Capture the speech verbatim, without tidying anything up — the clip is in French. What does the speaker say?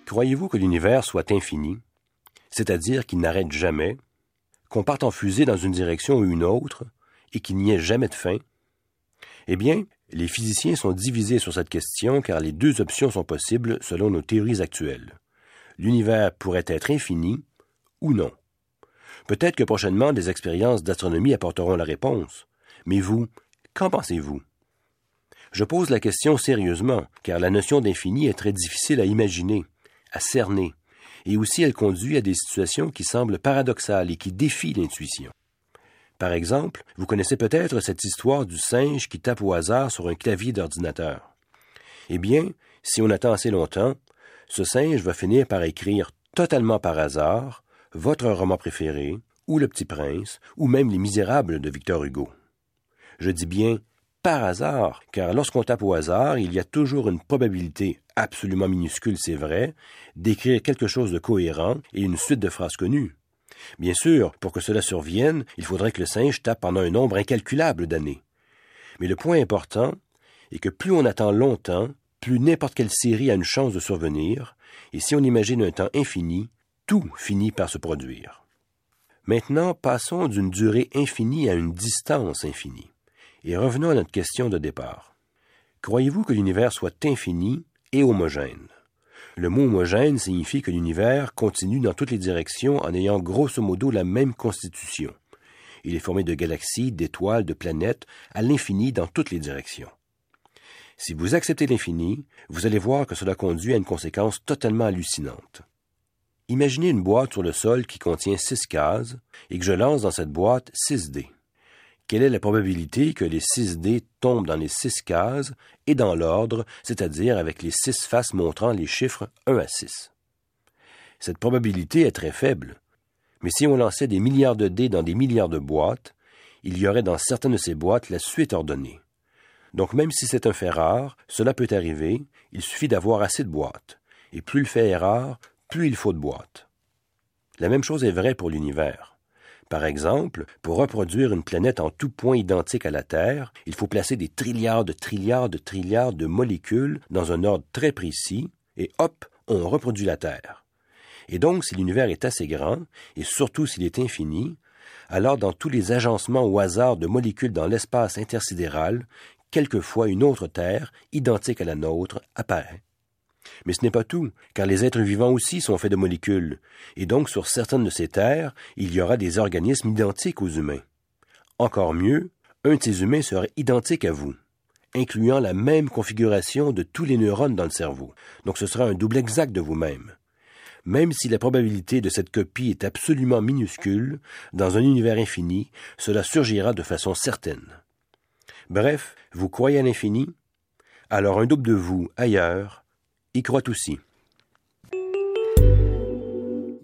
Croyez-vous que l'univers soit infini, c'est-à-dire qu'il n'arrête jamais, qu'on parte en fusée dans une direction ou une autre, et qu'il n'y ait jamais de fin? Eh bien, les physiciens sont divisés sur cette question car les deux options sont possibles selon nos théories actuelles. L'univers pourrait être infini ou non. Peut-être que prochainement des expériences d'astronomie apporteront la réponse. Mais vous, qu'en pensez-vous? Je pose la question sérieusement, car la notion d'infini est très difficile à imaginer, à cerner, et aussi elle conduit à des situations qui semblent paradoxales et qui défient l'intuition. Par exemple, vous connaissez peut-être cette histoire du singe qui tape au hasard sur un clavier d'ordinateur. Eh bien, si on attend assez longtemps, ce singe va finir par écrire totalement par hasard votre roman préféré, ou Le Petit Prince, ou même Les Misérables de Victor Hugo. Je dis bien par hasard, car lorsqu'on tape au hasard, il y a toujours une probabilité absolument minuscule, c'est vrai, d'écrire quelque chose de cohérent et une suite de phrases connues. Bien sûr, pour que cela survienne, il faudrait que le singe tape pendant un nombre incalculable d'années. Mais le point important est que plus on attend longtemps, plus n'importe quelle série a une chance de survenir, et si on imagine un temps infini, tout finit par se produire. Maintenant, passons d'une durée infinie à une distance infinie, et revenons à notre question de départ. Croyez-vous que l'univers soit infini et homogène? Le mot homogène signifie que l'univers continue dans toutes les directions en ayant grosso modo la même constitution. Il est formé de galaxies, d'étoiles, de planètes, à l'infini dans toutes les directions. Si vous acceptez l'infini, vous allez voir que cela conduit à une conséquence totalement hallucinante. Imaginez une boîte sur le sol qui contient six cases et que je lance dans cette boîte six dés. Quelle est la probabilité que les six dés tombent dans les six cases et dans l'ordre, c'est-à-dire avec les six faces montrant les chiffres un à six? Cette probabilité est très faible, mais si on lançait des milliards de dés dans des milliards de boîtes, il y aurait dans certaines de ces boîtes la suite ordonnée. Donc même si c'est un fait rare, cela peut arriver, il suffit d'avoir assez de boîtes, et plus le fait est rare, plus il faut de boîtes. La même chose est vraie pour l'univers. Par exemple, pour reproduire une planète en tout point identique à la Terre, il faut placer des trilliards de trilliards de trilliards de molécules dans un ordre très précis, et hop, on reproduit la Terre. Et donc, si l'univers est assez grand, et surtout s'il est infini, alors dans tous les agencements au hasard de molécules dans l'espace intersidéral, quelquefois une autre Terre, identique à la nôtre, apparaît. Mais ce n'est pas tout, car les êtres vivants aussi sont faits de molécules, et donc sur certaines de ces terres, il y aura des organismes identiques aux humains. Encore mieux, un de ces humains serait identique à vous, incluant la même configuration de tous les neurones dans le cerveau. Donc ce sera un double exact de vous-même. Même si la probabilité de cette copie est absolument minuscule, dans un univers infini, cela surgira de façon certaine. Bref, vous croyez à l'infini? Alors un double de vous, ailleurs, y croit aussi.